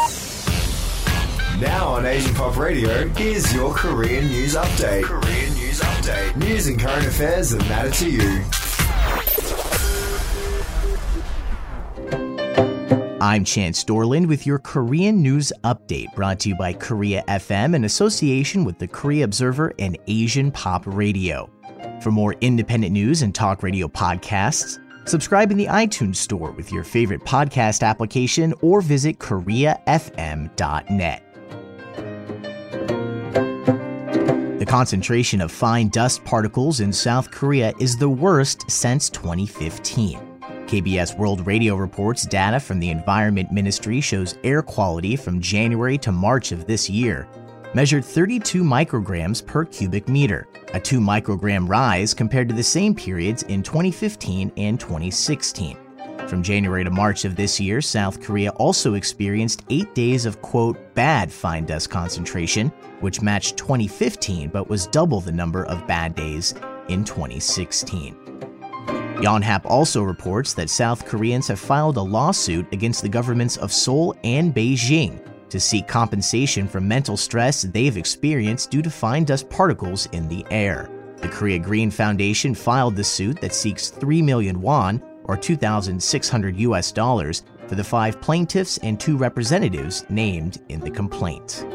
Now on Asian Pop Radio, here's your Korean News Update. Korean News Update. News and current affairs that matter to you. I'm Chance Dorland with your Korean News Update, brought to you by Korea FM in association with the Korea Observer and Asian Pop Radio. For more independent news and talk radio podcasts, subscribe in the iTunes Store with your favorite podcast application or visit koreafm.net. The concentration of fine dust particles in South Korea is the worst since 2015. KBS World Radio reports data from the Environment Ministry shows air quality from January to March of this year measured 32 micrograms per cubic meter, a 2 microgram rise compared to the same periods in 2015 and 2016. From January to March of this year, South Korea also experienced 8 days of, quote, bad fine dust concentration, which matched 2015 but was double the number of bad days in 2016. Yonhap also reports that South Koreans have filed a lawsuit against the governments of Seoul and Beijing to seek compensation for mental stress they've experienced due to fine dust particles in the air. The Korea Green Foundation filed the suit that seeks 3 million won, or $2,600 for the 5 plaintiffs and 2 representatives named in the complaint.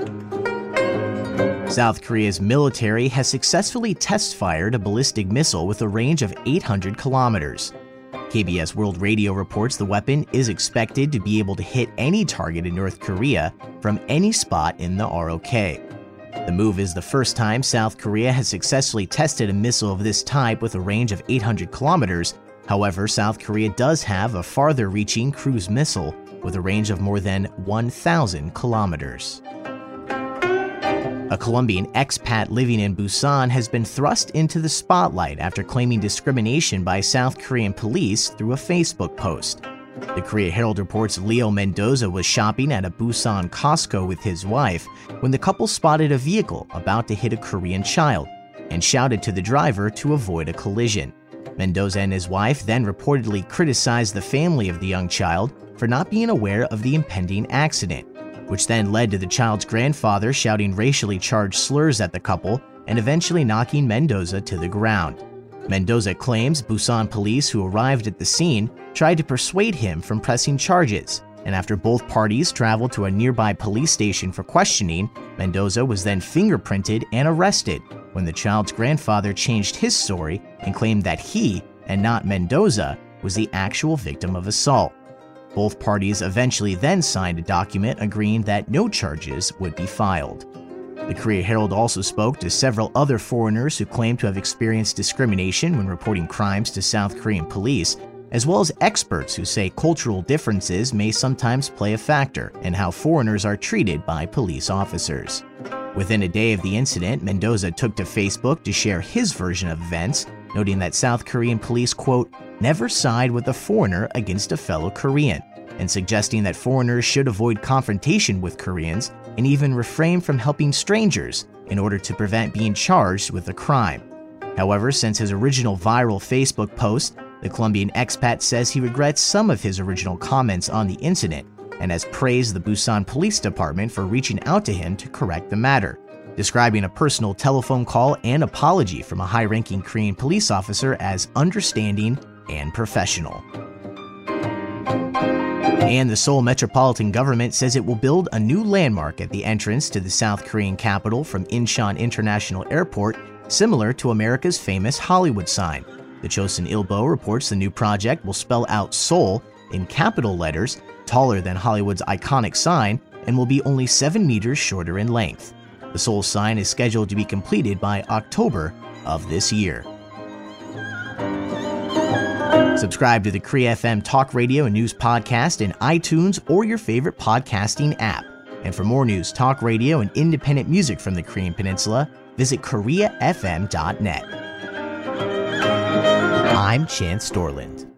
South Korea's military has successfully test-fired a ballistic missile with a range of 800 kilometers. KBS World Radio reports the weapon is expected to be able to hit any target in North Korea from any spot in the ROK. The move is the first time South Korea has successfully tested a missile of this type with a range of 800 kilometers. However, South Korea does have a farther-reaching cruise missile with a range of more than 1,000 kilometers. A Colombian expat living in Busan has been thrust into the spotlight after claiming discrimination by South Korean police through a Facebook post. The Korea Herald reports Leo Mendoza was shopping at a Busan Costco with his wife when the couple spotted a vehicle about to hit a Korean child and shouted to the driver to avoid a collision. Mendoza and his wife then reportedly criticized the family of the young child for not being aware of the impending accident, which then led to the child's grandfather shouting racially charged slurs at the couple and eventually knocking Mendoza to the ground. Mendoza claims Busan police who arrived at the scene tried to persuade him from pressing charges, and after both parties traveled to a nearby police station for questioning, Mendoza was then fingerprinted and arrested when the child's grandfather changed his story and claimed that he, and not Mendoza, was the actual victim of assault. Both parties eventually then signed a document agreeing that no charges would be filed. The Korea Herald also spoke to several other foreigners who claimed to have experienced discrimination when reporting crimes to South Korean police, as well as experts who say cultural differences may sometimes play a factor in how foreigners are treated by police officers. Within a day of the incident, Mendoza took to Facebook to share his version of events, noting that South Korean police, quote, never side with a foreigner against a fellow Korean, and suggesting that foreigners should avoid confrontation with Koreans and even refrain from helping strangers in order to prevent being charged with a crime. However, since his original viral Facebook post, the Colombian expat says he regrets some of his original comments on the incident and has praised the Busan Police Department for reaching out to him to correct the matter, describing a personal telephone call and apology from a high-ranking Korean police officer as understanding and professional. And the Seoul Metropolitan Government says it will build a new landmark at the entrance to the South Korean capital from Incheon International Airport, similar to America's famous Hollywood sign. The Chosun Ilbo reports the new project will spell out Seoul in capital letters, taller than Hollywood's iconic sign, and will be only 7 meters shorter in length. The Seoul sign is scheduled to be completed by October of this year. Subscribe to the Korea FM Talk Radio and News Podcast in iTunes or your favorite podcasting app. And for more news, talk radio, and independent music from the Korean Peninsula, visit koreafm.net. I'm Chance Dorland.